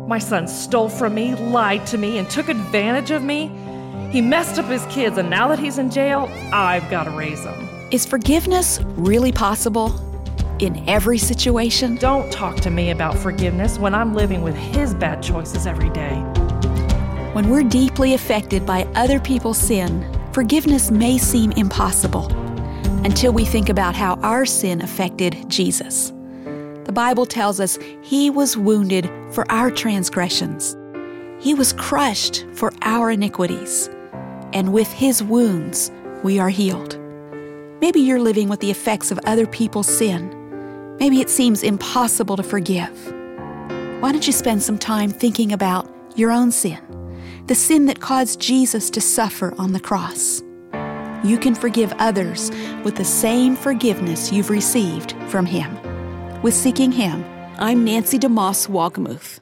My son stole from me, lied to me, and took advantage of me. He messed up his kids, and now that he's in jail, I've got to raise him. Is forgiveness really possible in every situation? Don't talk to me about forgiveness when I'm living with his bad choices every day. When we're deeply affected by other people's sin, forgiveness may seem impossible until we think about how our sin affected Jesus. The Bible tells us He was wounded for our transgressions. He was crushed for our iniquities. And with His wounds, we are healed. Maybe you're living with the effects of other people's sin. Maybe it seems impossible to forgive. Why don't you spend some time thinking about your own sin, the sin that caused Jesus to suffer on the cross? You can forgive others with the same forgiveness you've received from Him. With Seeking Him, I'm Nancy DeMoss Wolgemuth.